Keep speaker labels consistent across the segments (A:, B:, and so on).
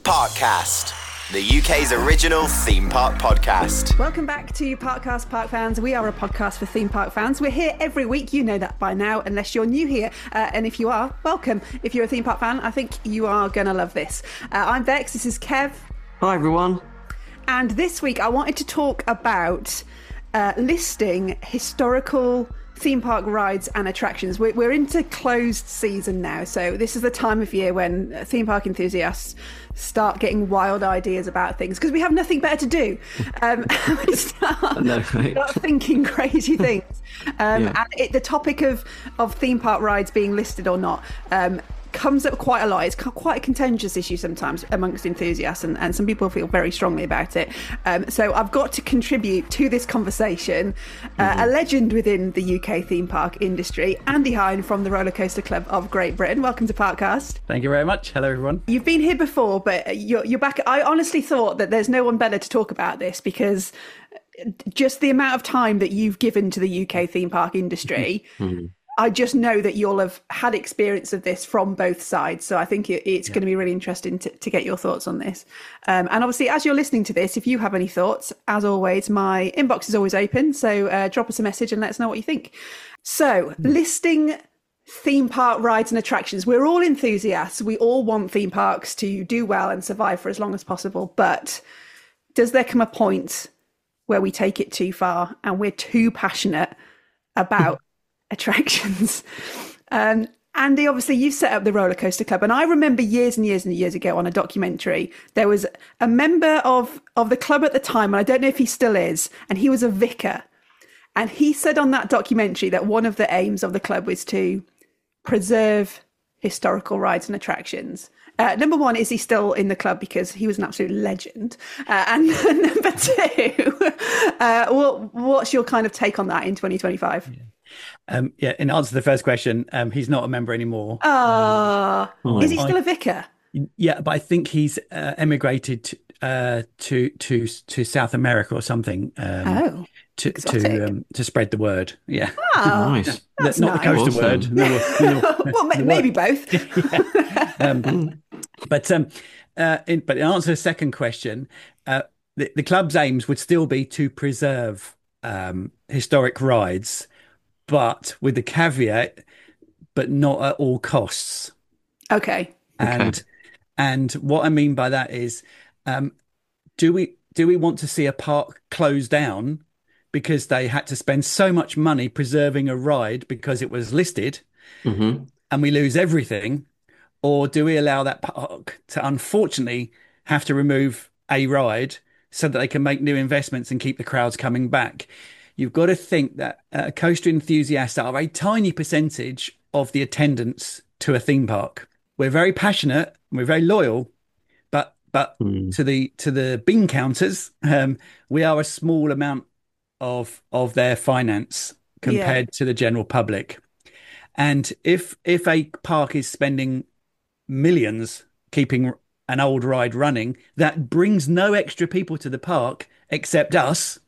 A: Parkcast, the UK's original theme park podcast.
B: Welcome back to Parkcast Park Fans. We are a podcast for theme park fans. We're here every week. You know that by now, unless you're new here. And if you are, welcome. If you're a theme park fan, I think you are going to love this. I'm Bex. This is Kev.
C: Hi, everyone.
B: And this week, I wanted to talk about listing historical theme park rides and attractions. We're into closed season now, so this is the time of year when theme park enthusiasts start getting wild ideas about things because we have nothing better to do. We start thinking crazy things. And the topic of theme park rides being listed or not comes up quite a lot. It's quite a contentious issue sometimes amongst enthusiasts, and some people feel very strongly about it. So I've got to contribute to this conversation a legend within the UK theme park industry, Andy Hine from the Roller Coaster Club of Great Britain. Welcome to Parkcast.
D: Thank you very much. Hello, everyone.
B: You've been here before, but you're back. I honestly thought that there's no one better to talk about this because just the amount of time that you've given to the UK theme park industry. I just know that you'll have had experience of this from both sides. So I think it's going to be really interesting to get your thoughts on this. And obviously, as you're listening to this, if you have any thoughts, as always, my inbox is always open. So drop us a message and let us know what you think. So listing theme park rides and attractions. We're all enthusiasts. We all want theme parks to do well and survive for as long as possible. But does there come a point where we take it too far and we're too passionate about attractions? Andy, obviously you've set up the Roller Coaster Club, and I remember years and years and years ago on a documentary there was a member of the club at the time, and I don't know if he still is, and he was a vicar, and he said on that documentary that one of the aims of the club was to preserve historical rides and attractions. Number one, is he still in the club? Because he was an absolute legend. And number two, what's your kind of take on that in 2025?
D: In answer to the first question, he's not a member anymore.
B: Is he still a vicar?
D: Yeah, but I think he's emigrated to South America or something. To spread the word. Yeah.
C: Nice.
B: That's
D: not
B: nice.
D: The coaster word.
B: Well, maybe both.
D: But in answer to the second question, the club's aims would still be to preserve historic rides, but with the caveat, but not at all costs.
B: Okay.
D: And what I mean by that is, do we want to see a park closed down because they had to spend so much money preserving a ride because it was listed, and we lose everything? Or do we allow that park to unfortunately have to remove a ride so that they can make new investments and keep the crowds coming back? You've got to think that coaster enthusiasts are a tiny percentage of the attendance to a theme park. We're very passionate, and we're very loyal, but to the bean counters, we are a small amount of their finance compared to the general public. And if a park is spending millions keeping an old ride running that brings no extra people to the park except us,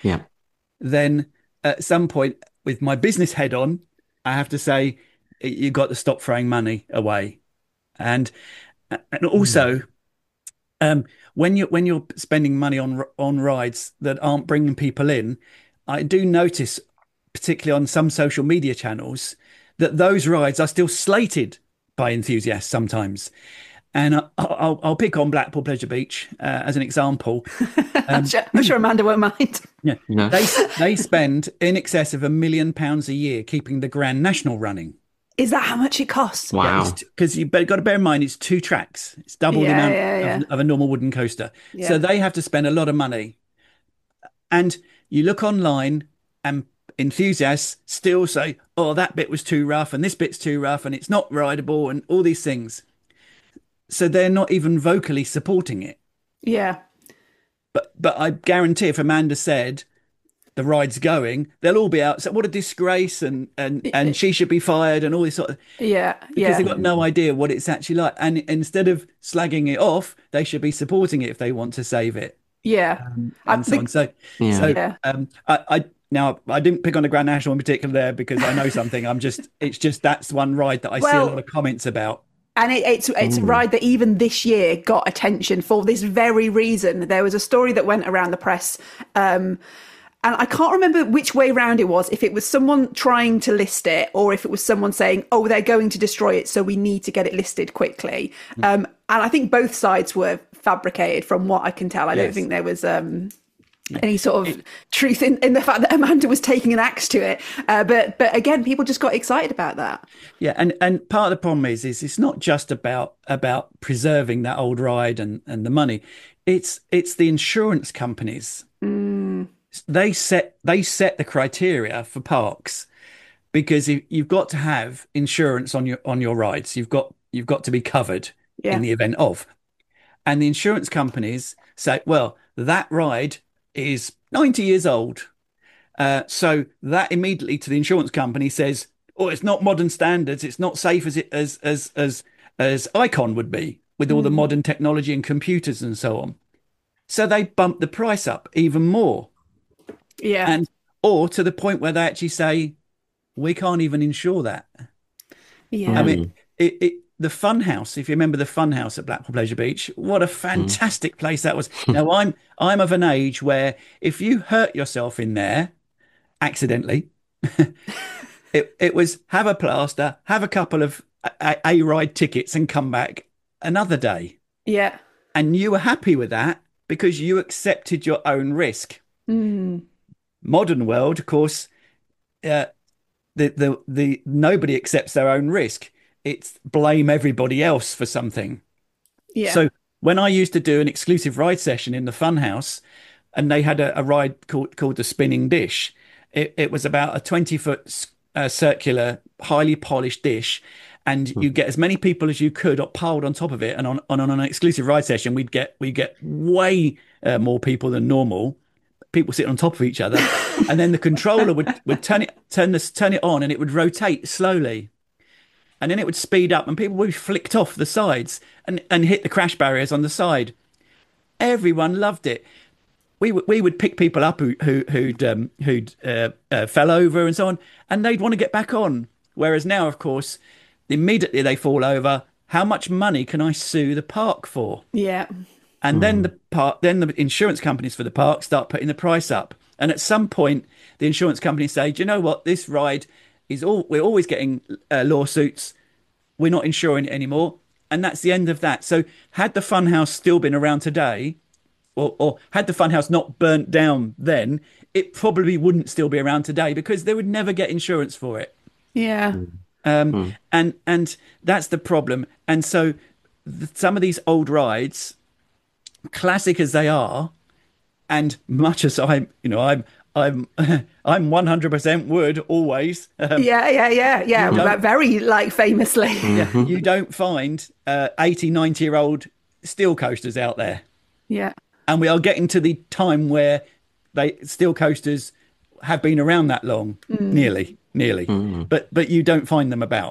D: then at some point, with my business head on, I have to say you've got to stop throwing money away. And also, when you're spending money on rides that aren't bringing people in, I do notice, particularly on some social media channels, that those rides are still slated by enthusiasts sometimes. And I'll pick on Blackpool Pleasure Beach as an example.
B: I'm sure Amanda won't mind.
D: Yeah, no. They spend in excess of £1 million a year keeping the Grand National running.
B: Is that how much it costs?
C: Wow.
D: Because you've got to bear in mind, it's 2 tracks. It's double the amount of a normal wooden coaster. Yeah. So they have to spend a lot of money. And you look online and enthusiasts still say, oh, that bit was too rough and this bit's too rough and it's not rideable and all these things. So they're not even vocally supporting it.
B: Yeah.
D: But I guarantee if Amanda said the ride's going, they'll all be out. So what a disgrace and she should be fired and all this sort of because they've got no idea what it's actually like. And instead of slagging it off, they should be supporting it if they want to save it.
B: Yeah.
D: And so on. So Now, I didn't pick on the Grand National in particular there because I know something. It's just that's one ride that I see a lot of comments about.
B: And it's a ride that even this year got attention for this very reason. There was a story that went around the press, and I can't remember which way round it was, if it was someone trying to list it or if it was someone saying, oh, they're going to destroy it, so we need to get it listed quickly. And I think both sides were fabricated from what I can tell. I don't think there was any sort of truth in the fact that Amanda was taking an axe to it. But again, people just got excited about that.
D: Yeah, and part of the problem is it's not just about preserving that old ride and the money. It's the insurance companies. They set the criteria for parks, because you've got to have insurance on your rides. You've got to be covered in the event of. And the insurance companies say, well, that ride is 90 years old. So that immediately to the insurance company says, oh, it's not modern standards. It's not safe as Icon would be, with all the modern technology and computers and so on. So they bump the price up even more.
B: Yeah.
D: Or to the point where they actually say, we can't even insure that.
B: Yeah.
D: I mean, the Funhouse, if you remember the Funhouse at Blackpool Pleasure Beach, what a fantastic place that was. Now, I'm of an age where if you hurt yourself in there accidentally, it was have a plaster, have a couple of a ride tickets and come back another day.
B: Yeah.
D: And you were happy with that because you accepted your own risk. Modern world, of course, the nobody accepts their own risk. It's blame everybody else for something.
B: Yeah.
D: So when I used to do an exclusive ride session in the Funhouse, and they had a ride called the Spinning Dish, it was about a 20-foot circular, highly polished dish, and you get as many people as you could piled on top of it. And on an exclusive ride session, we get way more people than normal. People sitting on top of each other, and then the controller would turn it on, and it would rotate slowly. And then it would speed up and people would be flicked off the sides and hit the crash barriers on the side. Everyone loved it. We would pick people up who'd fell over and so on, and they'd want to get back on. Whereas now, of course, immediately they fall over. How much money can I sue the park for?
B: Yeah.
D: And then the insurance companies for the park start putting the price up. And at some point, the insurance companies say, do you know what? This ride we're always getting lawsuits. We're not insuring it anymore. And that's the end of that. So had the Funhouse still been around today, or had the Funhouse not burnt down then, it probably wouldn't still be around today because they would never get insurance for it.
B: Yeah.
D: And that's the problem. And so some of these old rides, classic as they are, and much as I'm 100% would always.
B: Yeah. Very famously.
D: You don't find 80, 90-year-old steel coasters out there.
B: Yeah.
D: And we are getting to the time where steel coasters have been around that long, nearly. But you don't find them about.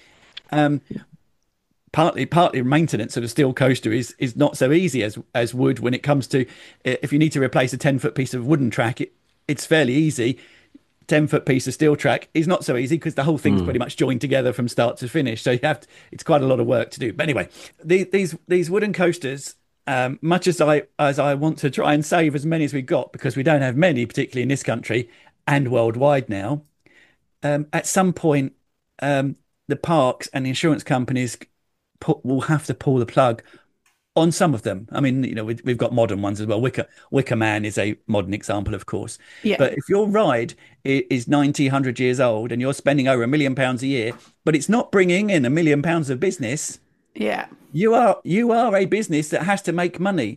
D: Partly maintenance of a steel coaster is not so easy as wood when it comes to if you need to replace a 10-foot piece of wooden track. It's fairly easy. 10-foot piece of steel track is not so easy because the whole thing's pretty much joined together from start to finish. So it's quite a lot of work to do. But anyway, these wooden coasters, much as I want to try and save as many as we got, because we don't have many, particularly in this country and worldwide now, at some point, the parks and the insurance companies will have to pull the plug on some of them. I mean, we've got modern ones as well. Wicker Man is a modern example, of course.
B: Yeah.
D: But if your ride is 90, 100 years old and you're spending over £1 million a year, but it's not bringing in £1 million of business,
B: yeah,
D: you are a business that has to make money.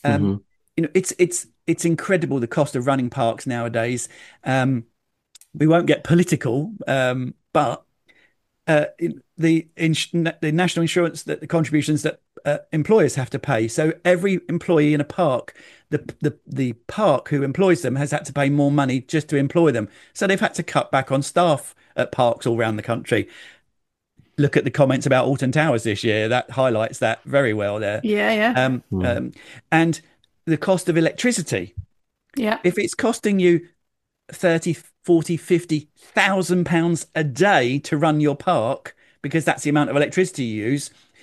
D: It's incredible the cost of running parks nowadays. We won't get political, but the national insurance, the contributions that employers have to pay. So every employee in a park, the park who employs them has had to pay more money just to employ them. So they've had to cut back on staff at parks all around the country. Look at the comments about Alton Towers this year. That highlights that very well there.
B: Yeah.
D: And the cost of electricity.
B: Yeah.
D: If it's costing you 30, 40, 50,000 pounds a day to run your park, because that's the amount of electricity you use,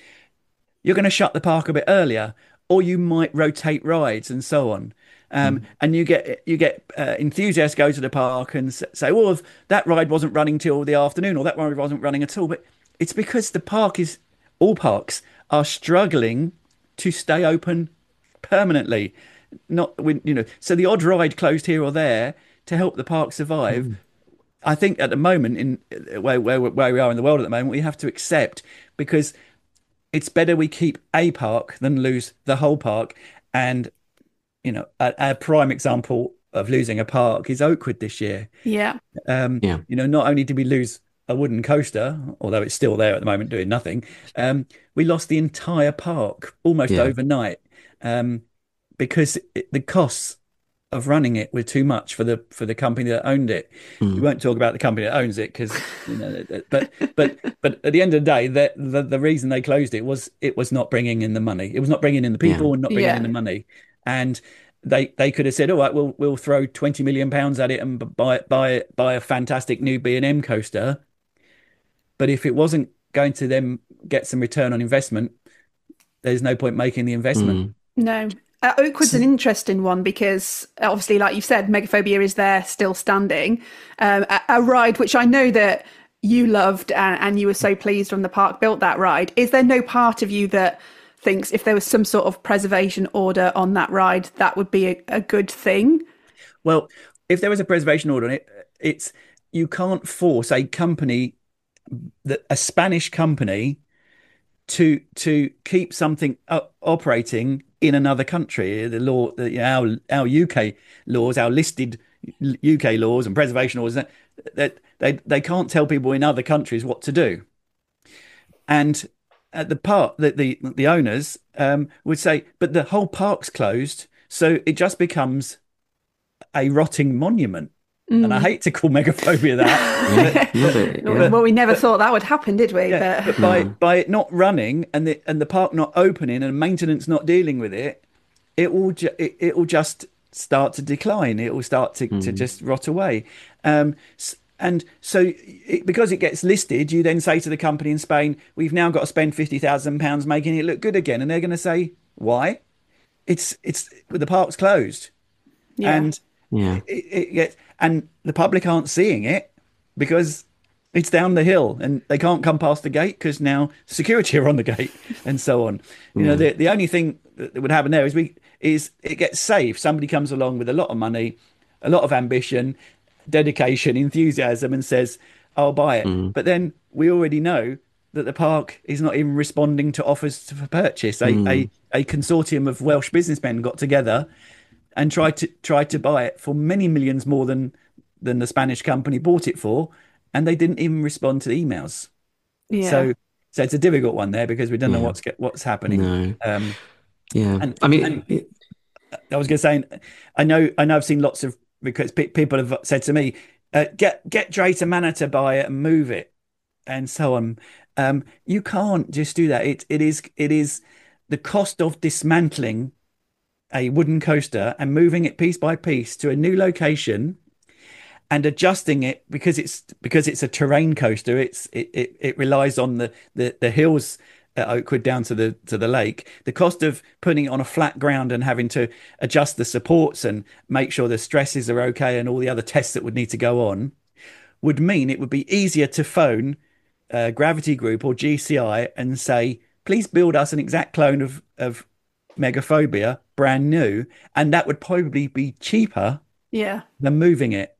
D: you're going to shut the park a bit earlier, or you might rotate rides and so on. And you get enthusiasts go to the park and say, "Well, if that ride wasn't running till the afternoon, or that ride wasn't running at all." But it's because all parks are struggling to stay open permanently. Not when so the odd ride closed here or there to help the park survive. I think at the moment, in where we are in the world at the moment, we have to accept, because it's better we keep a park than lose the whole park. And a prime example of losing a park is Oakwood this year.
B: Yeah.
D: Not only did we lose a wooden coaster, although it's still there at the moment doing nothing, we lost the entire park almost overnight, because the costs of running it were too much for the company that owned it. We won't talk about the company that owns it, because but at the end of the day, the reason they closed it was not bringing in the money. It was not bringing in the people and not bringing in the money. And they could have said, all right, we'll throw 20 million pounds at it and buy a fantastic new B&M coaster. But if it wasn't going to then get some return on investment, there's no point making the investment.
B: No. Oakwood's an interesting one, because obviously, like you said, Megaphobia is there still standing. A ride which I know that you loved and you were so pleased when the park built that ride. Is there no part of you that thinks if there was some sort of preservation order on that ride, that would be a good thing?
D: Well, if there was a preservation order on it, you can't force a company, a Spanish company, to keep something operating in another country. The law, our UK laws, our listed UK laws and preservation laws, that they can't tell people in other countries what to do. And at the owners would say, but the whole park's closed, so it just becomes a rotting monument. And I hate to call Megaphobia that.
B: Well, we never thought that would happen, did we?
D: Yeah, but by it not running and the park not opening and maintenance not dealing with it, it will just start to decline. It will start to just rot away. And so, because it gets listed, you then say to the company in Spain, "We've now got to spend £50,000 making it look good again," and they're going to say, "Why? It's the park's closed." And it gets, and the public aren't seeing it because it's down the hill and they can't come past the gate because now security are on the gate and so on. The only thing that would happen there is it gets saved. Somebody comes along with a lot of money, a lot of ambition, dedication, enthusiasm, and says, "I'll buy it." But then we already know that the park is not even responding to offers for purchase. A consortium of Welsh businessmen got together and tried to buy it for many millions more than the Spanish company bought it for, and they didn't even respond to the emails. So it's a difficult one there, because we don't know what's happening.
C: No.
D: And I was going to say, I know I've seen lots of, because people have said to me, get Drayton Manor to buy it and move it and so on. You can't just do that. It is the cost of dismantling a wooden coaster and moving it piece by piece to a new location and adjusting it, because it's a terrain coaster. It relies on the hills at Oakwood down to the lake. The cost of putting it on a flat ground and having to adjust the supports and make sure the stresses are okay and all the other tests that would need to go on would mean it would be easier to phone Gravity Group or GCI and say, "Please build us an exact clone of Megaphobia, brand new," and that would probably be cheaper than moving it.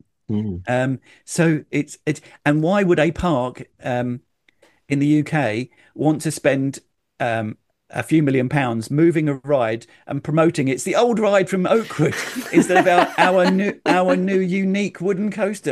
D: So it's and why would a park in the UK want to spend a few £1 million moving a ride and promoting it's the old ride from Oakwood instead of our new unique wooden coaster?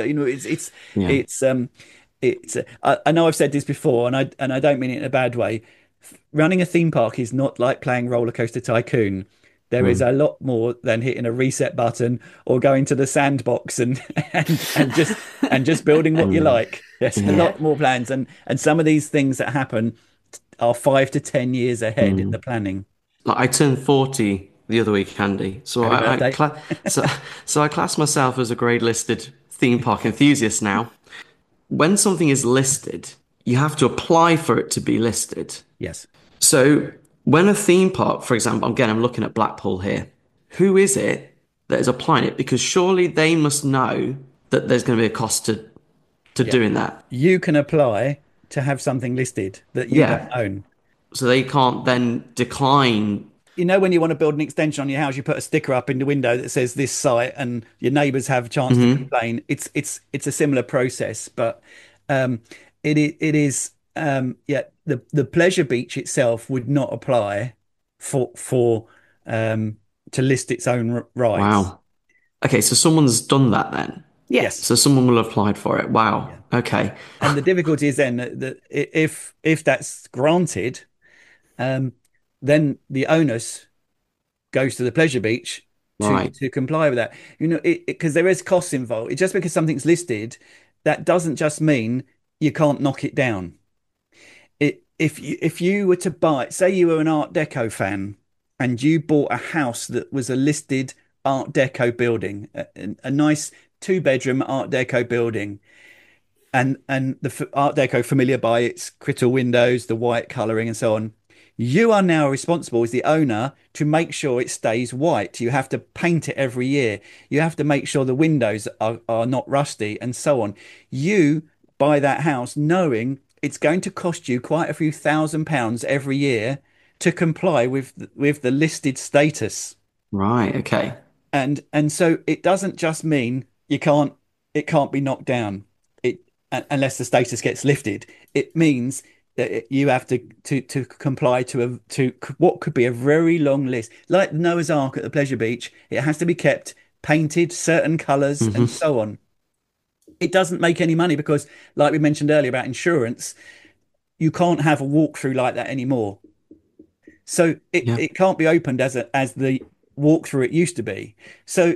D: I know I've said this before, and I don't mean it in a bad way. Running a theme park is not like playing Roller Coaster Tycoon. There is a lot more than hitting a reset button or going to the sandbox and just building what you like. There's a lot more plans, and some of these things that happen are 5 to 10 years ahead in the planning.
C: Like, I turned 40 the other week, Andy. So I class myself as a grade listed theme park enthusiast now. When something is listed, you have to apply for it to be listed.
D: Yes.
C: So when a theme park, for example, again, I'm looking at Blackpool here, who is it that is applying it? Because surely they must know that there's going to be a cost to doing that.
D: You can apply to have something listed that you don't own.
C: So they can't then decline.
D: You know, when you want to build an extension on your house, you put a sticker up in the window that says this site, and your neighbours have a chance to complain. It's a similar process, but it is the pleasure beach itself would not apply for to list its own rights.
C: Wow. Okay, so someone's done that then.
B: Yes.
C: So someone will have applied for it. Wow. Yeah. Okay.
D: And the difficulty is then that if that's granted, then the onus goes to the pleasure beach to comply with that. You know, because there is costs involved. Just because something's listed, that doesn't just mean you can't knock it down. If you were to buy, say you were an Art Deco fan, and you bought a house that was a listed Art Deco building, a nice 2-bedroom Art Deco building, and the Art Deco familiar by its crystal windows, the white colouring and so on, you are now responsible as the owner to make sure it stays white. You have to paint it every year. You have to make sure the windows are not rusty and so on. You buy that house knowing it's going to cost you quite a few £1,000s every year to comply with the listed status.
C: Right. Okay.
D: And so it doesn't just mean it can't be knocked down unless the status gets lifted. It means that you have to comply to what could be a very long list, like Noah's Ark at the Pleasure Beach. It has to be kept painted certain colours and so on. It doesn't make any money because, like we mentioned earlier about insurance, you can't have a walkthrough like that anymore. So it can't be opened as the walkthrough it used to be. So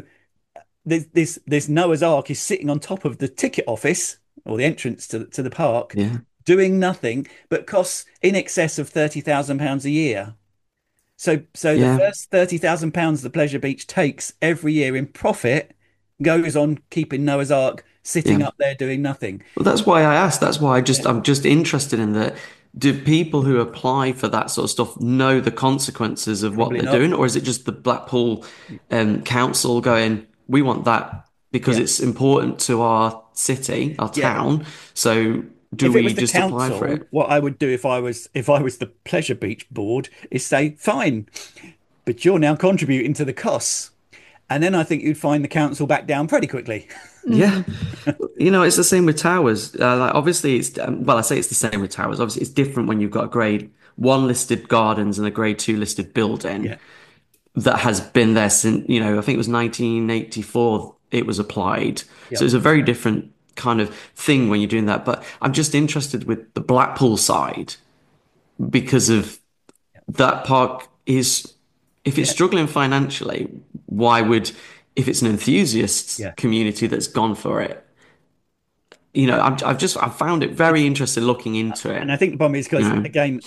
D: this Noah's Ark is sitting on top of the ticket office or the entrance to the park, doing nothing, but costs in excess of £30,000 a year. So the first £30,000 the Pleasure Beach takes every year in profit goes on keeping Noah's Ark sitting up there doing nothing.
C: Well, that's why I asked. That's why I'm just interested in that. Do people who apply for that sort of stuff know the consequences of what they're doing, or is it just the Blackpool council going, we want that because it's important to our city, our town, so do we just apply for it?
D: What I would do if I was the Pleasure Beach board is say, fine, but you're now contributing to the costs. And then I think you'd find the council back down pretty quickly.
C: Yeah. You know, it's the same with towers. Like obviously it's, I say it's the same with towers. Obviously it's different when you've got a grade 1 listed gardens and a grade 2 listed building that has been there since, you know, I think it was 1984 it was applied. So it's a very different kind of thing when you're doing that. But I'm just interested with the Blackpool side because of that park is, if it's struggling financially, why would, if it's an enthusiast community that's gone for it, you know, I've found it very interesting looking into it.
D: And I think the problem is because, again,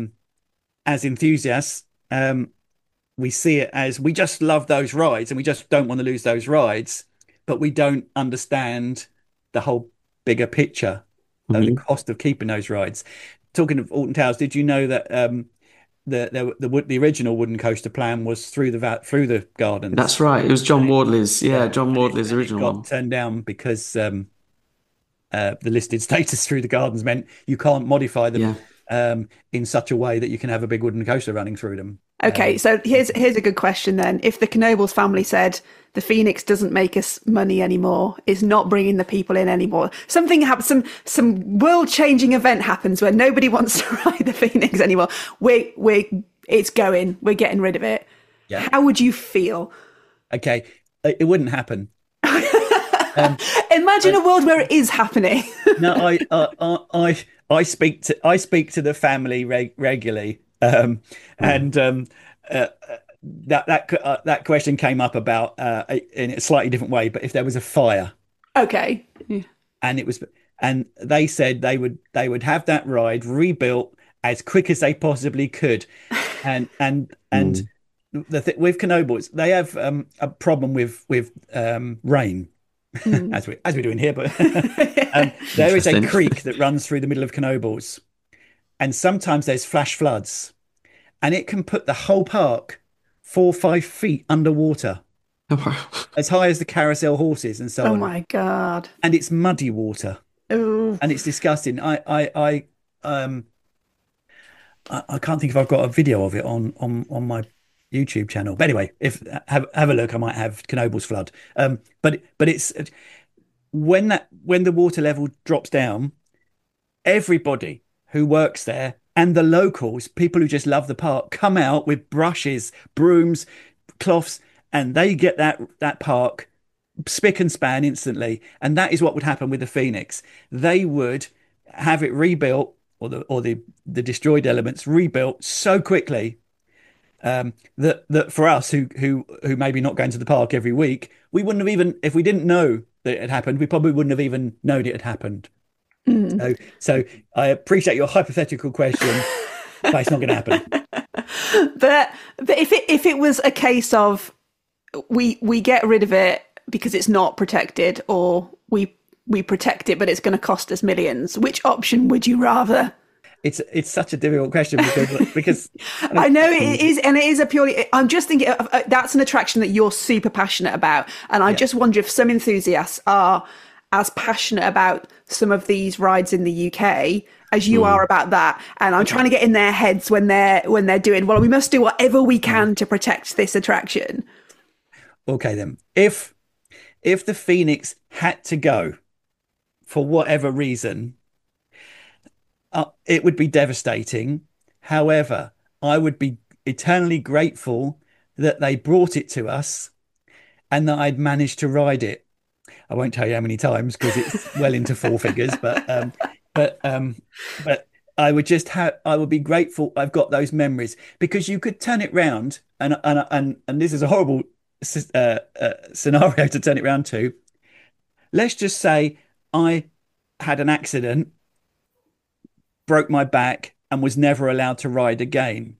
D: as enthusiasts, we see it as we just love those rides and we just don't want to lose those rides, but we don't understand the whole bigger picture of the cost of keeping those rides. Talking of Alton Towers, did you know that the original wooden coaster plan was through the gardens?
C: That's right. It was John Wardley's. John Wardley's original one.
D: Got turned down because the listed status through the gardens meant you can't modify them in such a way that you can have a big wooden coaster running through them.
B: Okay, so here's a good question then. If the Knoebels family said the Phoenix doesn't make us money anymore, is not bringing the people in anymore, something happens, some world-changing event happens where nobody wants to ride the Phoenix anymore, it's going, we're getting rid of it. Yeah. How would you feel?
D: Okay, it wouldn't happen.
B: Imagine a world where it is happening.
D: No, I speak to the family regularly. And that question came up about in a slightly different way, but if there was a fire,
B: okay,
D: and they said they would have that ride rebuilt as quick as they possibly could, and with Knoebels, they have a problem with rain. As we're doing here, but there is a creek that runs through the middle of Knoebels, and sometimes there's flash floods. and it can put the whole park 4 or 5 feet underwater, as high as the carousel horses and so on.
B: Oh my God.
D: And it's muddy water.
B: Oh.
D: And it's disgusting. I can't think if I've got a video of it on my YouTube channel. But anyway, if have a look, I might have Knoble's Flood. But it's when the water level drops down, everybody who works there and the locals, people who just love the park, come out with brushes, brooms, cloths, and they get that park spick and span instantly. And that is what would happen with the Phoenix. They would have it rebuilt, or the destroyed elements rebuilt so quickly, that for us who maybe not going to the park every week, we wouldn't have even, if we didn't know that it had happened, we probably wouldn't have even known it had happened. So I appreciate your hypothetical question, but it's not going to happen.
B: But if it was a case of we get rid of it because it's not protected, or we protect it but it's going to cost us millions, which option would you rather?
D: It's such a difficult question because
B: I know it is, and it is a purely. I'm just thinking that's an attraction that you're super passionate about, and I just wonder if some enthusiasts are as passionate about some of these rides in the UK as you are about that. And I'm trying to get in their heads when they're doing, well, we must do whatever we can to protect this attraction.
D: Okay, then if the Phoenix had to go for whatever reason, it would be devastating. However, I would be eternally grateful that they brought it to us and that I'd managed to ride it. I won't tell you how many times because it's well into four figures, but I would be grateful I've got those memories, because you could turn it round and this is a horrible scenario to turn it round to. Let's just say I had an accident, broke my back, and was never allowed to ride again.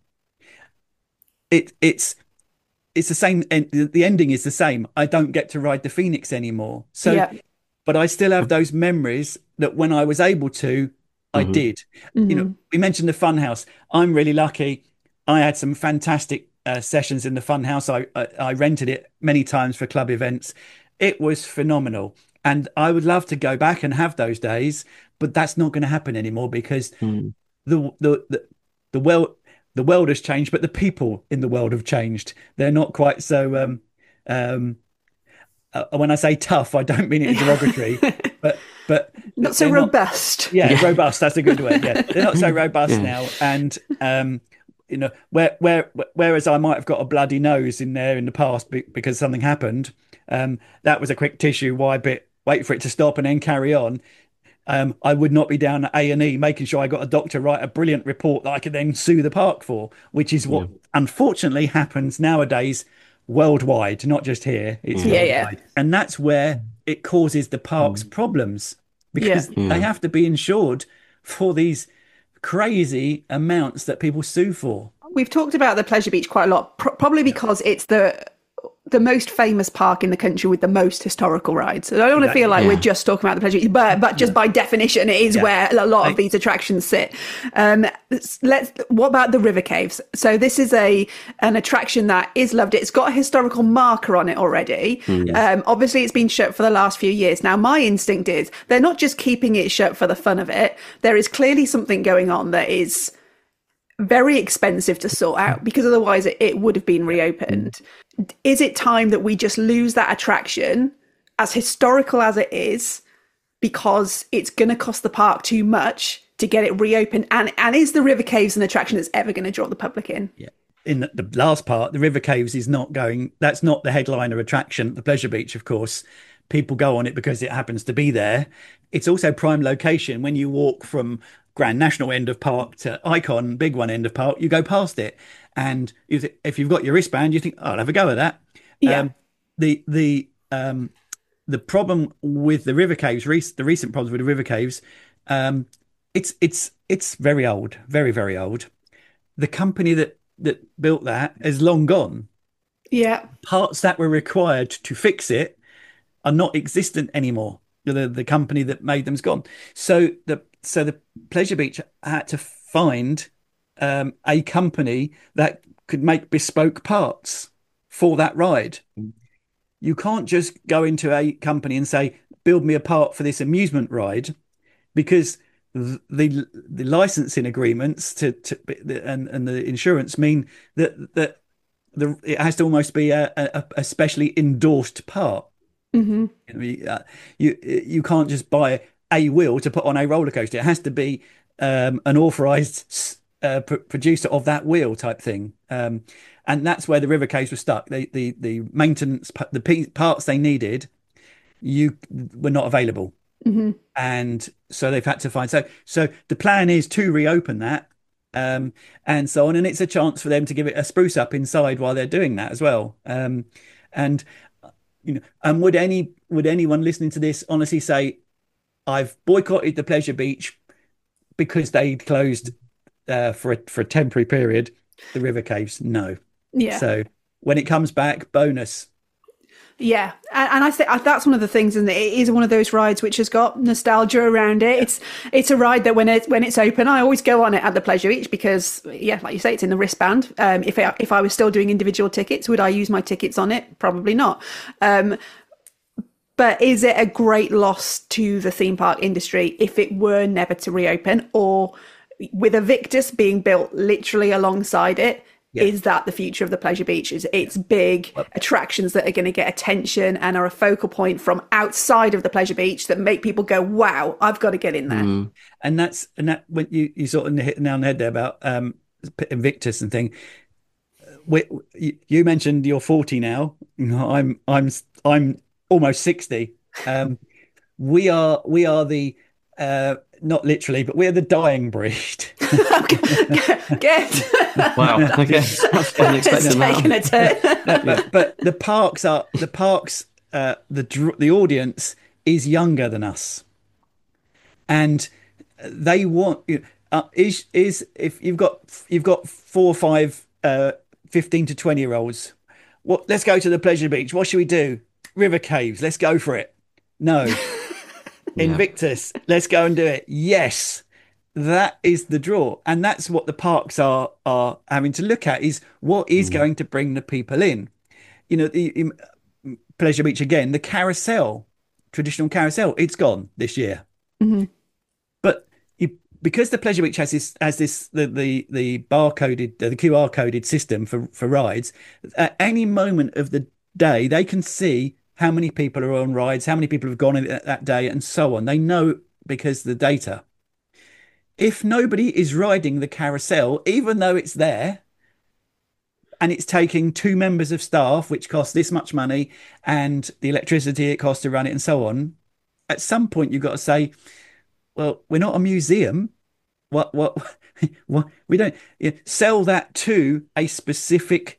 D: It's the same, and the ending is the same. I don't get to ride the Phoenix anymore. So, but I still have those memories that when I was able to, I did. You know, we mentioned the Funhouse. I'm really lucky. I had some fantastic sessions in the Funhouse. I rented it many times for club events. It was phenomenal. And I would love to go back and have those days, but that's not going to happen anymore because the world has changed, but the people in the world have changed. They're not quite so. When I say tough, I don't mean it in derogatory, but
B: not so robust.
D: Robust. That's a good word. Yeah, they're not so robust now, and you know, whereas I might have got a bloody nose in there in the past because something happened. That was a quick tissue wipe it, wait for it to stop, and then carry on. I would not be down at A&E making sure I got a doctor write a brilliant report that I could then sue the park for, which is what unfortunately happens nowadays worldwide, not just here. It's worldwide. And that's where it causes the park's problems, because they have to be insured for these crazy amounts that people sue for.
B: We've talked about the Pleasure Beach quite a lot, probably because it's the most famous park in the country with the most historical rides. So I don't want to feel like we're just talking about the Pleasure Beach, but just by definition, it is where a lot of these attractions sit. What about the River Caves? So this is an attraction that is loved. It's got a historical marker on it already. Obviously, it's been shut for the last few years. Now, my instinct is they're not just keeping it shut for the fun of it. There is clearly something going on that is very expensive to sort out, because otherwise it would have been reopened. Is it time that we just lose that attraction, as historical as it is, because it's going to cost the park too much to get it reopened? And is the River Caves an attraction that's ever going to draw the public in? Yeah.
D: In the last part, the River Caves is not going, that's not the headliner attraction. The Pleasure Beach, of course, people go on it because it happens to be there. It's also prime location. When you walk from Grand National end of park to Icon, big one end of park, you go past it, and if you've got your wristband, you think, oh, I'll have a go at that. The problem with the River Caves, the recent problems with the River Caves, it's very old, very, very old. The company that built that is long gone. Parts that were required to fix it are not existent anymore. The company that made them's gone. So the Pleasure Beach had to find a company that could make bespoke parts for that ride. You can't just go into a company and say, build me a part for this amusement ride, because the licensing agreements and the insurance mean that it has to almost be a specially endorsed part. You can't just buy a wheel to put on a roller coaster. It has to be an authorized producer of that wheel type thing. And that's where the River Caves were stuck. The maintenance, the parts they needed, were not available. And so they've had to find. So the plan is to reopen that, and so on. And it's a chance for them to give it a spruce up inside while they're doing that as well. And would anyone listening to this honestly say, I've boycotted the Pleasure Beach because they closed for a temporary period the River Caves? No.
B: Yeah.
D: So when it comes back, bonus.
B: Yeah, and I think that's one of the things, and it is one of those rides which has got nostalgia around it. It's a ride that when it's open, I always go on it at the Pleasure Beach because, yeah, like you say, it's in the wristband. If I was still doing individual tickets, would I use my tickets on it? Probably not. But is it a great loss to the theme park industry if it were never to reopen, or with a Victus being built literally alongside it? Yeah. Is that the future of the Pleasure Beach? It's big attractions that are going to get attention and are a focal point from outside of the Pleasure Beach that make people go, wow, I've got to get in there.
D: And that when you sort of hit the nail on the head there about Invictus and thing. You mentioned you're 40 now. I'm almost 60. We are the not literally, but we're the dying breed.
B: Good.
C: Wow. Okay. That's unexpected.
D: But the audience is younger than us, and they want is if you've got 4 or 5 15 to 20-year-olds. Let's go to the Pleasure Beach. What should we do? River Caves. Let's go for it. No. Invictus, let's go and do it. Yes, that is the draw, and that's what the parks are having to look at, is what is going to bring the people in. The Pleasure Beach again, the carousel, traditional carousel, it's gone this year. But because the Pleasure Beach has this the barcoded, the QR coded system for rides, at any moment of the day they can see how many people are on rides, how many people have gone in that day, and so on. They know because the data. If nobody is riding the carousel, even though it's there, and it's taking 2 members of staff, which costs this much money, and the electricity it costs to run it, and so on, at some point you've got to say, well, we're not a museum. What we don't sell that to a specific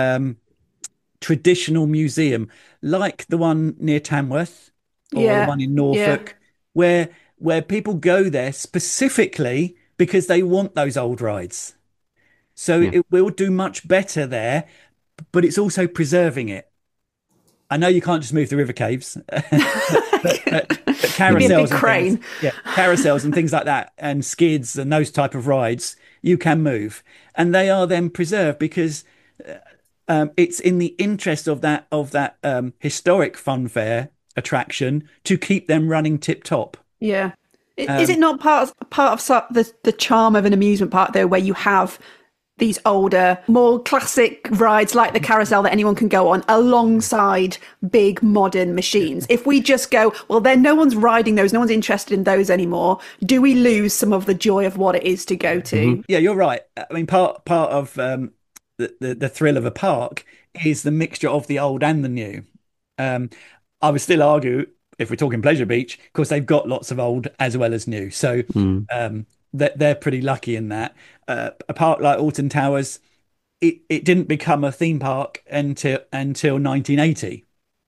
D: traditional museum, like the one near Tamworth or the one in Norfolk, where people go there specifically because they want those old rides. So it will do much better there, but it's also preserving it. I know you can't just move the River Caves, but carousels and carousels and things like that, and skids and those type of rides, you can move, and they are then preserved because it's in the interest of that historic fun fair attraction to keep them running tip top.
B: Yeah, is it not part of the charm of an amusement park though, where you have these older, more classic rides like the carousel that anyone can go on alongside big modern machines? If we just go, well, then no one's riding those, no one's interested in those anymore, do we lose some of the joy of what it is to go to?
D: Yeah, you're right. I mean, part of the thrill of a park is the mixture of the old and the new. I would still argue, if we're talking Pleasure Beach, of course, they've got lots of old as well as new. So they're pretty lucky in that. A park like Alton Towers, it didn't become a theme park until 1980.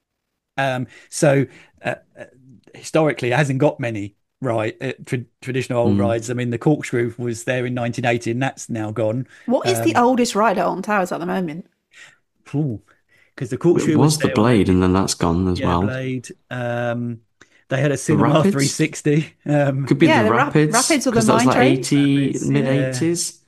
D: So historically, it hasn't got many traditional old rides. I mean, the Corkscrew was there in 1980, and that's now gone.
B: What is the oldest ride at Alton Towers at the moment?
D: Because the Corkscrew
C: was the Blade, and then that's gone as well.
D: Blade. They had a Cinema 360.
C: Could be the Rapids.
B: Rapids or the
C: Mine
B: Train.
C: Like mid-80s.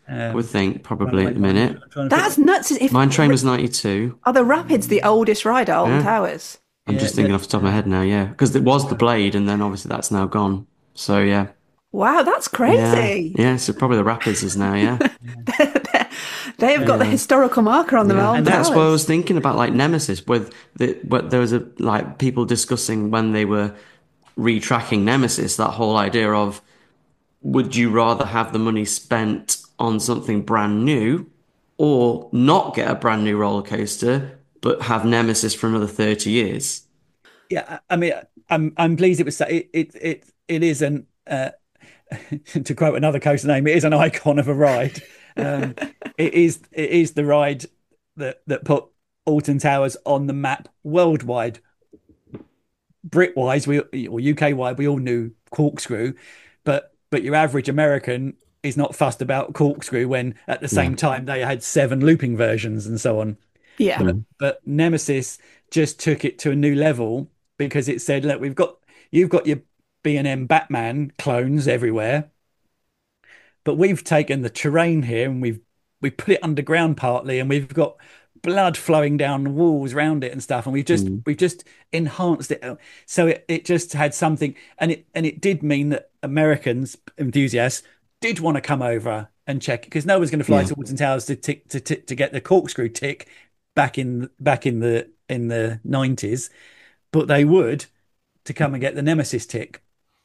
C: I would think probably at the minute.
B: That's nuts.
C: Mine train was 92.
B: Are the Rapids the oldest ride at Alton Towers?
C: I'm just thinking off the top of my head now, yeah. Because it was the Blade, and then obviously that's now gone. So, yeah.
B: Wow, that's crazy.
C: Yeah, so probably the Rapids is now, yeah.
B: They have got the historical marker on them.
C: And that's what I was thinking about, like Nemesis, with there was people discussing when they were retracking Nemesis, that whole idea of, would you rather have the money spent on something brand new or not get a brand new roller coaster but have Nemesis for another 30 years?
D: Yeah, I mean, I'm pleased it was it is an to quote another coaster name, it is an icon of a ride. It is the ride that put Alton Towers on the map worldwide. Brit-wise, or UK-wide, we all knew Corkscrew, but your average American is not fussed about Corkscrew when at the same time they had 7 looping versions and so on.
B: Yeah.
D: But Nemesis just took it to a new level because it said, look, you've got your B&M Batman clones everywhere, but we've taken the terrain here and we put it underground partly, and we've got blood flowing down the walls around it and stuff, and we've just enhanced it, so it just had something, and it did mean that Americans enthusiasts did want to come over and check it, because no one's going to fly to Alton Towers to get the Corkscrew tick back in the 90s, but they would to come and get the Nemesis tick.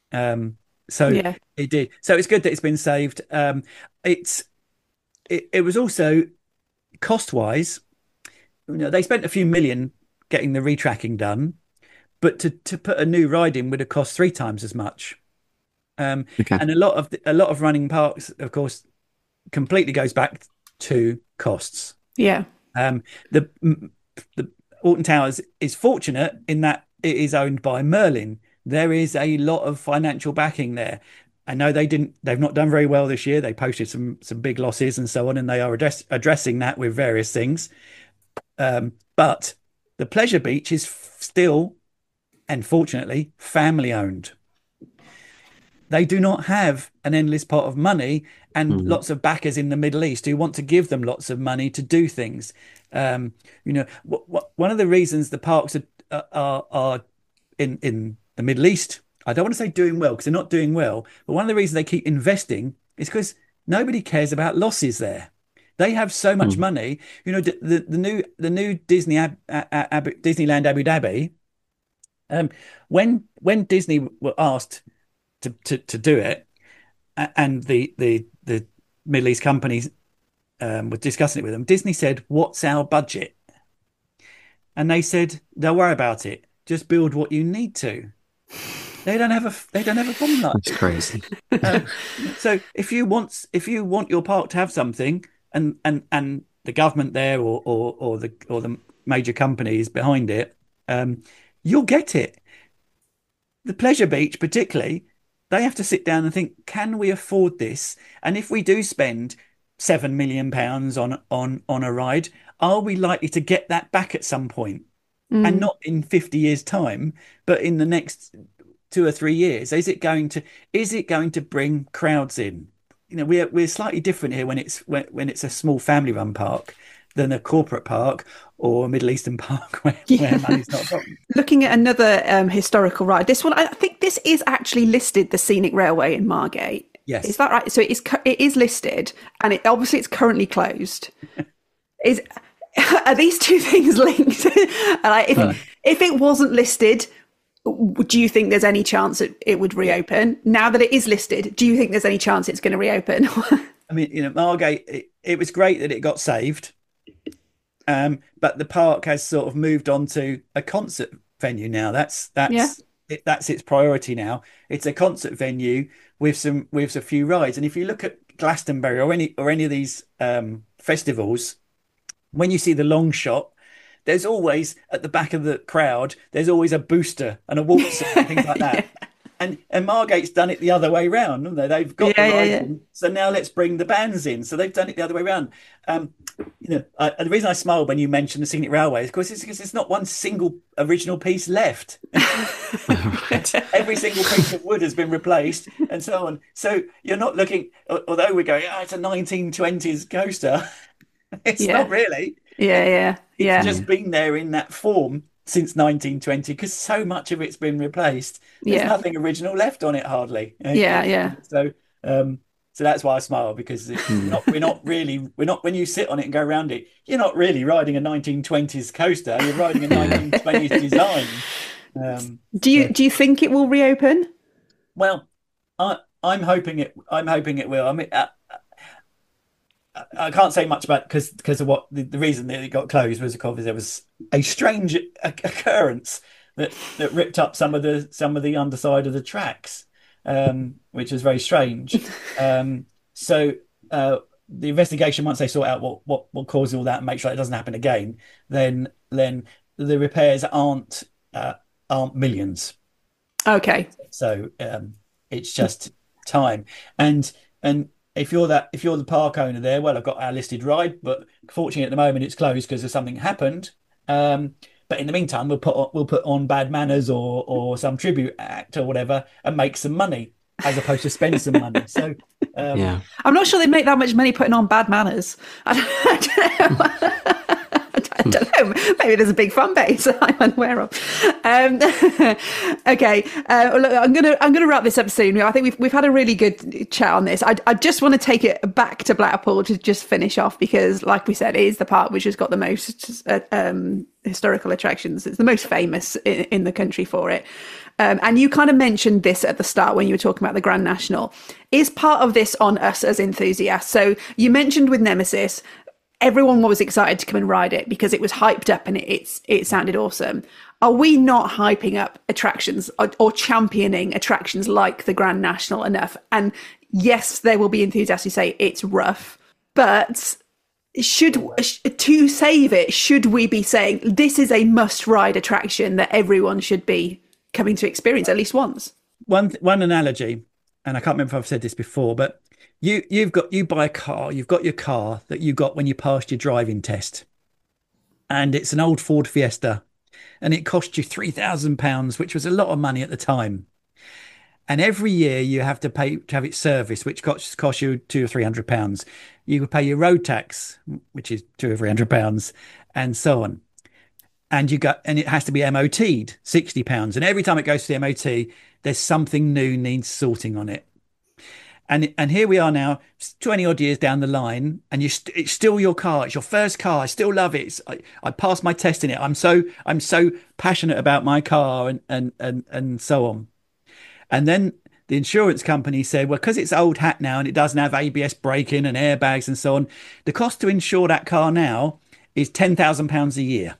D: It did. So it's good that it's been saved. It was also cost wise, they spent a few million getting the retracking done, but to put a new ride in would have cost 3 times as much. And a lot of running parks, of course, completely goes back to costs.
B: Yeah.
D: The Alton Towers is fortunate in that it is owned by Merlin. There is a lot of financial backing there. I know they've not done very well this year. They posted some big losses and so on, and they are addressing that with various things. But the Pleasure Beach is still, and fortunately, family owned. They do not have an endless pot of money and lots of backers in the Middle East who want to give them lots of money to do things. One of the reasons the parks are in the Middle East, I don't want to say doing well, because they're not doing well, but one of the reasons they keep investing is because nobody cares about losses there. They have so much money. The new Disneyland Abu Dhabi. When Disney were asked to do it, and the Middle East companies were discussing it with them, Disney said, "What's our budget?" And they said, "Don't worry about it. Just build what you need to." They don't have a problem like that.
C: That's crazy.
D: So if you want your park to have something, and the government there or the major companies behind it, you'll get it. The Pleasure Beach, particularly, they have to sit down and think, can we afford this? And if we do spend £7 million on a ride, are we likely to get that back at some point? And not in 50 years' time, but in the next 2 or 3 years? Is it going to bring crowds in? We're slightly different here when it's a small family-run park than a corporate park or a Middle Eastern park where money's not a problem.
B: Looking at another historical ride, this one, I think this is actually listed, the Scenic Railway in Margate.
D: Yes.
B: Is that right? So it is listed, and it's currently closed. Are these two things linked? If it wasn't listed, do you think there's any chance it would reopen? Now that it is listed, do you think there's any chance it's going to reopen?
D: I mean, Margate, it was great that it got saved, but the park has sort of moved on to a concert venue now. That's its priority now. It's a concert venue with a few rides. And if you look at Glastonbury or any of these festivals, when you see the long shot, there's always at the back of the crowd, there's always a booster and a waltzer and things like that. and Margate's done it the other way round, haven't they? They've got the rides in, so now let's bring the bands in. So they've done it the other way round. The reason I smiled when you mentioned the Scenic Railway is because it's not one single original piece left. Right. Every single piece of wood has been replaced, and so on. So you're not looking. Although we're going, it's a 1920s coaster. It's not really. It's just been there in that form since 1920 because so much of it's been replaced. There's nothing original left on it, hardly. So that's why I smile, because we're not when you sit on it and go around it, you're not really riding a 1920s coaster. You're riding a 1920s design.
B: Do you think it will reopen?
D: Well, I'm hoping it will. I mean, I can't say much about because of what the reason that it got closed was because there was a strange occurrence that ripped up some of the underside of the tracks, which was very strange. So the investigation, once they sort out what caused all that and make sure it doesn't happen again, then the repairs aren't millions.
B: Okay.
D: So it's just time and. If you're the park owner there, well, I've got our listed ride, but fortunately at the moment it's closed because something happened. But in the meantime, we'll put on Bad Manners or some tribute act or whatever and make some money as opposed to spend some money. So
B: I'm not sure they make that much money putting on Bad Manners. I don't know. I don't know. Maybe there's a big fan base I'm unaware of. Okay, look, I'm gonna wrap this up soon. I think we've had a really good chat on this. I just want to take it back to Blackpool to just finish off because, like we said, it is the park which has got the most historical attractions. It's the most famous in the country for it. And you kind of mentioned this at the start when you were talking about the Grand National. Is part of this on us as enthusiasts? So you mentioned with Nemesis, everyone was excited to come and ride it because it was hyped up and it sounded awesome. Are we not hyping up attractions or championing attractions like the Grand National enough? And yes, there will be enthusiasts who say it's rough, but to save it, should we be saying this is a must-ride attraction that everyone should be coming to experience at least once?
D: One analogy, and I can't remember if I've said this before, but you buy a car, you've got your car that you got when you passed your driving test, and it's an old Ford Fiesta, and it cost you £3,000, which was a lot of money at the time. And every year you have to pay to have it serviced, which costs you £200 or £300. You could pay your road tax, which is £200 or £300, and so on. And it has to be MOT'd, £60. And every time it goes to the MOT, there's something new needs sorting on it. And here we are now, 20 odd years down the line, and it's still your car. It's your first car. I still love it. I passed my test in it. I'm so passionate about my car and so on. And then the insurance company said, well, because it's old hat now and it doesn't have ABS braking and airbags and so on, the cost to insure that car now is £10,000 a year.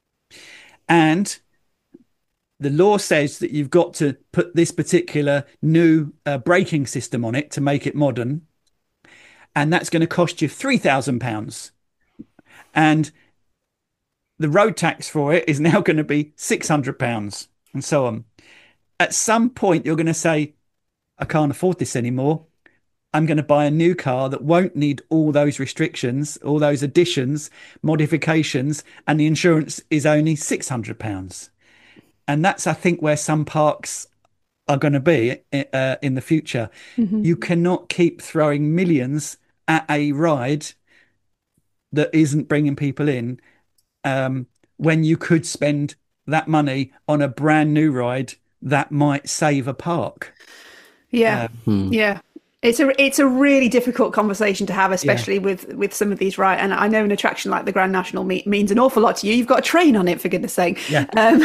D: And the law says that you've got to put this particular new braking system on it to make it modern. And that's going to cost you £3,000. And the road tax for it is now going to be £600 and so on. At some point, you're going to say, I can't afford this anymore. I'm going to buy a new car that won't need all those restrictions, all those additions, modifications, and the insurance is only £600. And that's, I think, where some parks are going to be in the future. Mm-hmm. You cannot keep throwing millions at a ride that isn't bringing people in when you could spend that money on a brand new ride that might save a park.
B: Yeah. Yeah. It's a really difficult conversation to have, especially with some of these, right? And I know an attraction like the Grand National means an awful lot to you. You've got a train on it, for goodness sake. Yeah. And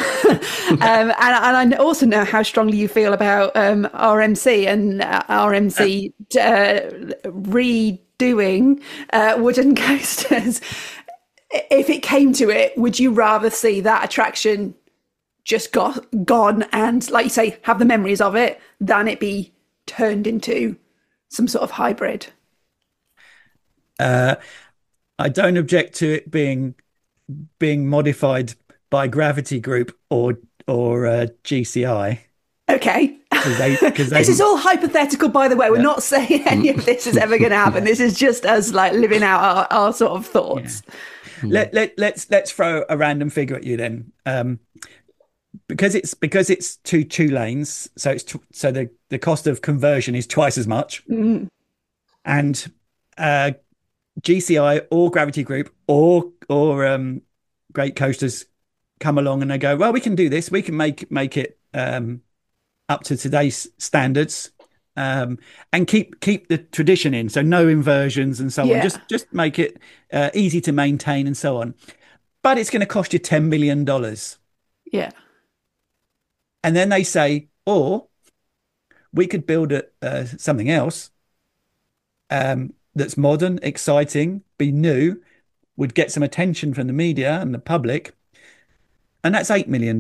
B: I also know how strongly you feel about RMC and RMC redoing wooden coasters. If it came to it, would you rather see that attraction just gone and, like you say, have the memories of it than it be turned into some sort of hybrid?
D: I don't object to it being modified by Gravity Group or GCI.
B: Okay.
D: because
B: This is all hypothetical, by the way. We're not saying any of this is ever going to happen. This is just us like living out our sort of thoughts.
D: Let's throw a random figure at you then. Because it's two lanes, so the cost of conversion is twice as much. And GCI or Gravity Group or Great Coasters come along and they go, well, we can do this. We can make it up to today's standards, and keep the tradition in. So no inversions and so on. Just make it easy to maintain and so on. But it's going to cost you $10 million.
B: Yeah.
D: And then they say, or we could build something else that's modern, exciting, be new, would get some attention from the media and the public. And that's $8 million.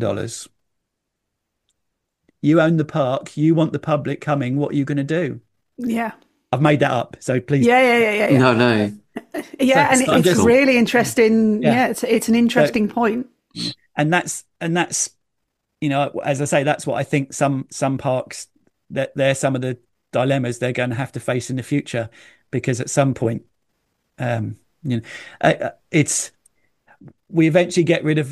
D: You own the park. You want the public coming. What are you going to do?
B: Yeah.
D: I've made that up. So please.
B: Yeah.
C: No.
B: Yeah. And it's really interesting. Yeah. It's an interesting point.
D: And that's, as I say, that's what I think some parks, that they're some of the dilemmas they're going to have to face in the future, because at some point, we eventually get rid,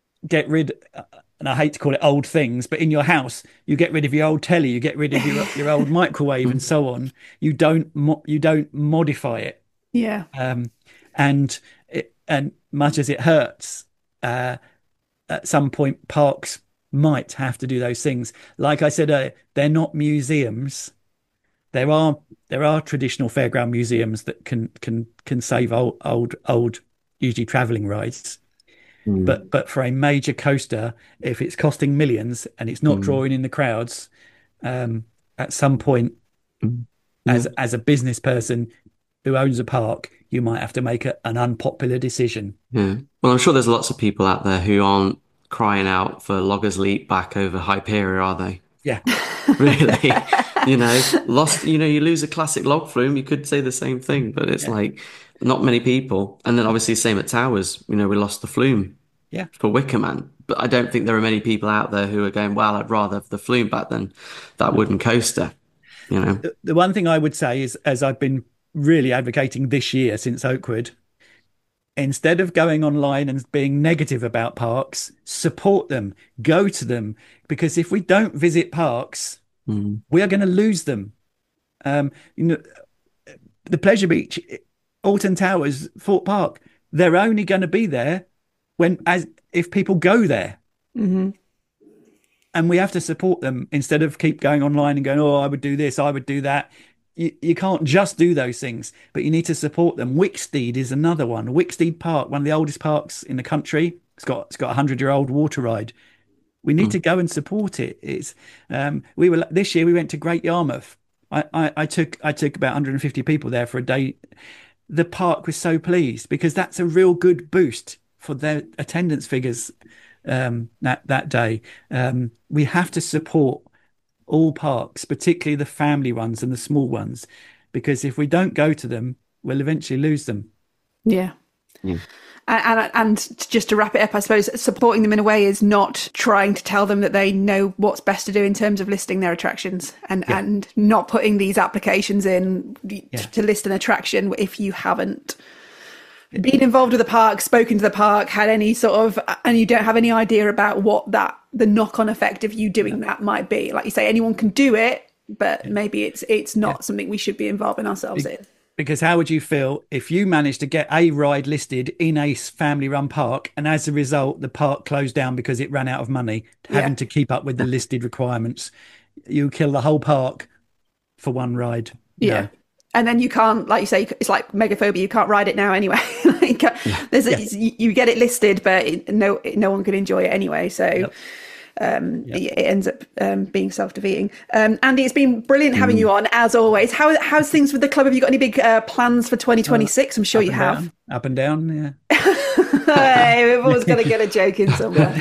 D: and I hate to call it old things, but in your house, you get rid of your old telly, you get rid of your old microwave and so on. You don't modify it.
B: Yeah.
D: And much as it hurts, at some point, parks might have to do those things. Like I said earlier, they're not museums. There are traditional fairground museums that can save old usually traveling rides. But for a major coaster, if it's costing millions and it's not drawing in the crowds, at some point, as a business person who owns a park, you might have to make an unpopular decision.
C: Yeah. Well, I'm sure there's lots of people out there who aren't crying out for Loggers Leap back over Hyperia, are they?
D: Yeah.
C: Really? You lose a classic log flume, you could say the same thing, but it's like not many people. And then obviously same at Towers, we lost the flume for Wickerman. But I don't think there are many people out there who are going, well, I'd rather have the flume back than that wooden coaster.
D: The one thing I would say is, as I've been really advocating this year since Oakwood, instead of going online and being negative about parks, support them, go to them, because if we don't visit parks, we are going to lose them. The Pleasure Beach, Alton Towers, Fort Park, they're only going to be there if people go there. And we have to support them instead of keep going online and going, oh, I would do this, I would do that. You can't just do those things, but you need to support them. Wicksteed is another one. Wicksteed Park, one of the oldest parks in the country. It's got a 100-year-old water ride. We need to go and support it. It's this year we went to Great Yarmouth. I took about 150 people there for a day. The park was so pleased because that's a real good boost for their attendance figures that day. We have to support all parks, particularly the family ones and the small ones, because if we don't go to them, we'll eventually lose them.
B: Yeah. And just to wrap it up, I suppose supporting them in a way is not trying to tell them that they know what's best to do in terms of listing their attractions, and not putting these applications in to list an attraction if you haven't been involved with the park, spoken to the park, had any sort of, and you don't have any idea about what the knock-on effect of you doing that might be. Like you say, anyone can do it, but maybe it's not something we should be involving ourselves in.
D: Because how would you feel if you managed to get a ride listed in a family-run park, and as a result, the park closed down because it ran out of money, having to keep up with the listed requirements? You kill the whole park for one ride.
B: Yeah. No. And then you can't, like you say, it's like Megaphobia. You can't ride it now anyway. You get it listed, but no one can enjoy it anyway. So it ends up being self-defeating. Andy, it's been brilliant having you on, as always. How's things with the club? Have you got any big plans for 2026? I'm sure you have.
D: Up and down, yeah.
B: Hey, we've always got to get a joke in somewhere.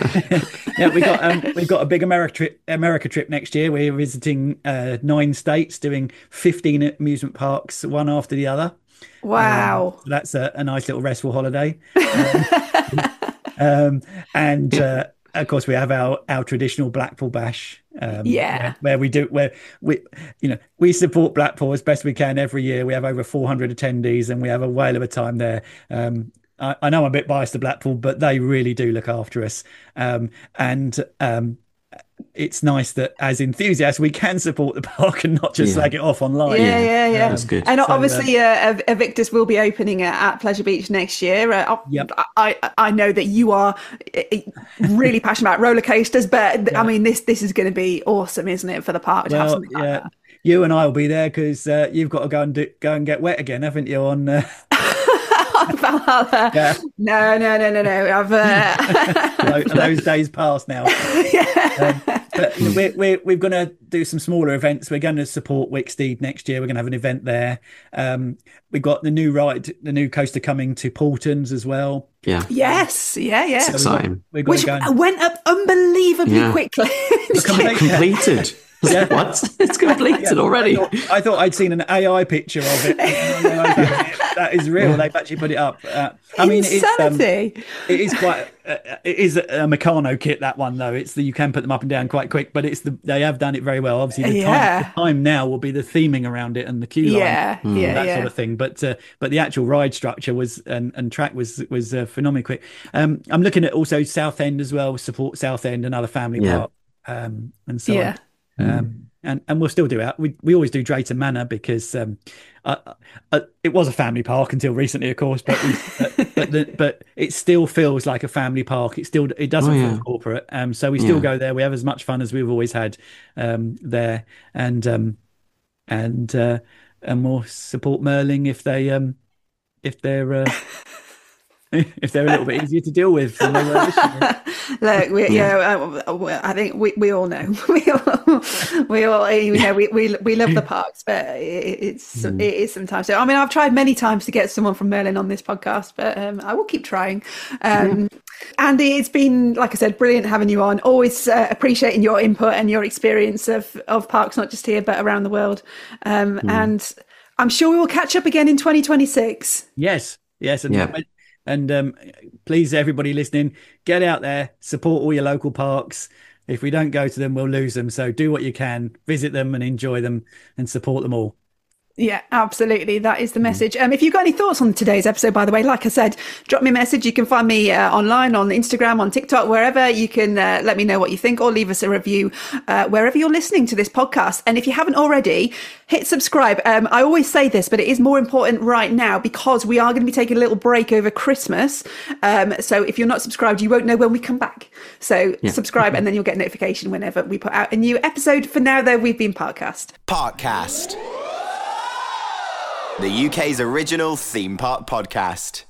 D: We've got a big America trip next year. We're visiting 9 states, doing 15 amusement parks, one after the other.
B: Wow,
D: so that's a nice little restful holiday. And of course, we have our traditional Blackpool Bash where we support Blackpool as best we can every year. We have over 400 attendees and we have a whale of a time there. I know I'm a bit biased to Blackpool, but they really do look after us. It's nice that as enthusiasts we can support the park and not just slag it off online.
B: Yeah.
C: That's good.
B: And obviously, Evictus will be opening at Pleasure Beach next year. I know that you are really passionate about roller coasters, but I mean, this is going to be awesome, isn't it, for the park to have something like that?
D: You and I will be there because you've got to go and get wet again, haven't you? On
B: Valhalla. Yeah. No. I've
D: those days past now. But we're going to do some smaller events. We're going to support Wicksteed next year. We're going to have an event there. We've got the new coaster coming to Paultons as well.
C: Yeah.
B: Yes. Yeah.
C: It's exciting.
B: Which went up unbelievably quickly.
C: Completed. What? It's completed already.
D: I thought I'd seen an AI picture of it. That is real. They've actually put it up. I mean, it is quite. It is a Meccano kit, that one though. You can put them up and down quite quick, but they have done it very well. Obviously, the time now will be the theming around it and the queue line, sort of thing. But the actual ride structure and track was phenomenally quick. I'm looking at also Southend as well. Support Southend, another family park, and so on. And we'll still do it. We always do Drayton Manor because it was a family park until recently, of course. But but it still feels like a family park. It doesn't feel corporate. So we still go there. We have as much fun as we've always had there, and we'll support Merlin if they're if they're a little bit easier to deal with than they were this year.
B: Look, I think we all know. we all we love the parks, but it is sometimes. So I mean, I've tried many times to get someone from Merlin on this podcast, but I will keep trying. Andy, it's been, like I said, brilliant having you on. Always appreciating your input and your experience of parks, not just here but around the world. And I'm sure we will catch up again in 2026.
D: Yes, and please, everybody listening, get out there, support all your local parks. If we don't go to them, we'll lose them. So do what you can, visit them and enjoy them and support them all.
B: Yeah, absolutely. That is the message. If you've got any thoughts on today's episode, by the way, like I said, drop me a message. You can find me online, on Instagram, on TikTok, wherever. You can let me know what you think or leave us a review wherever you're listening to this podcast. And if you haven't already, hit subscribe. I always say this, but it is more important right now because we are going to be taking a little break over Christmas. So if you're not subscribed, you won't know when we come back. So subscribe and then you'll get a notification whenever we put out a new episode. For now, though, we've been Parkcast.
A: Parkcast, the UK's original theme park podcast.